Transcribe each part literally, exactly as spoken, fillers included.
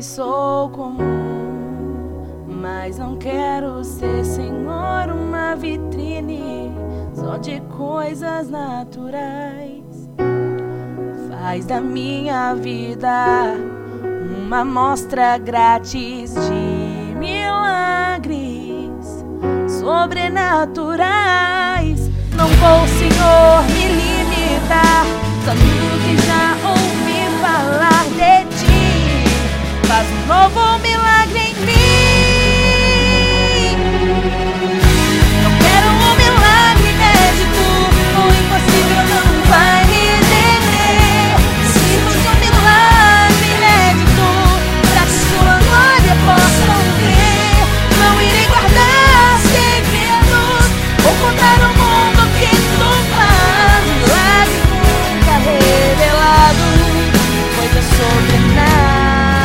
sou comum, mas não quero ser, Senhor, uma vitrine só de coisas naturais. Faz da minha vida uma amostra grátis de milagres sobrenaturais. Não vou, Senhor, me limitar só no que já ouvi falar de Ti. Faz um novo milagre em mim. Eu quero um milagre inédito, o impossível não vai me deter. Preciso de um milagre inédito, pra que Sua glória possa ver. Não irei guardar segredos, vou contar ao mundo o que Tu faz. Milagre nunca revelado, coisas sobrenaturais.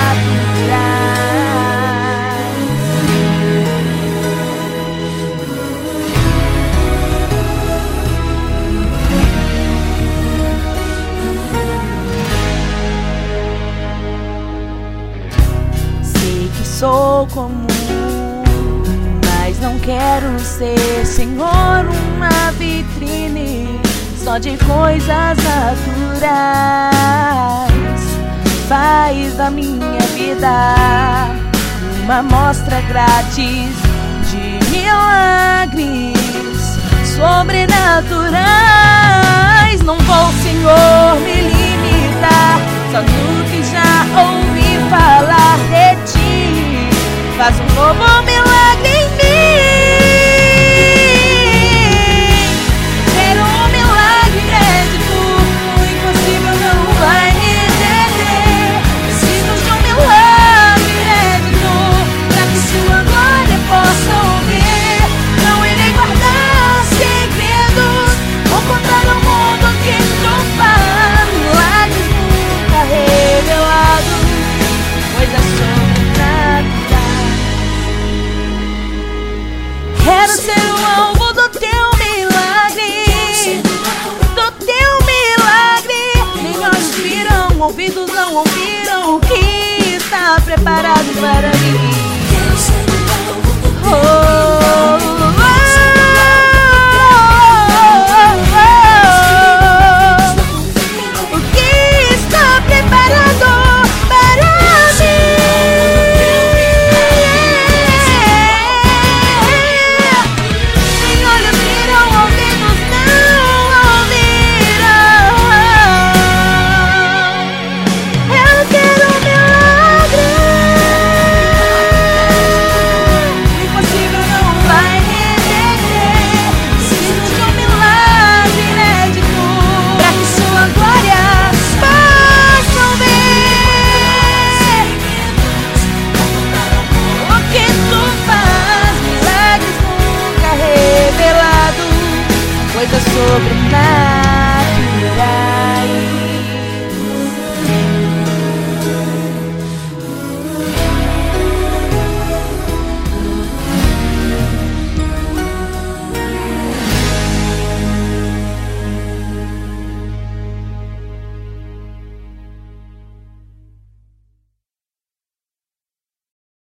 Sou comum, mas não quero ser, Senhor, uma vitrine só de coisas naturais. Faz da minha vida uma amostra grátis de milagres sobrenaturais.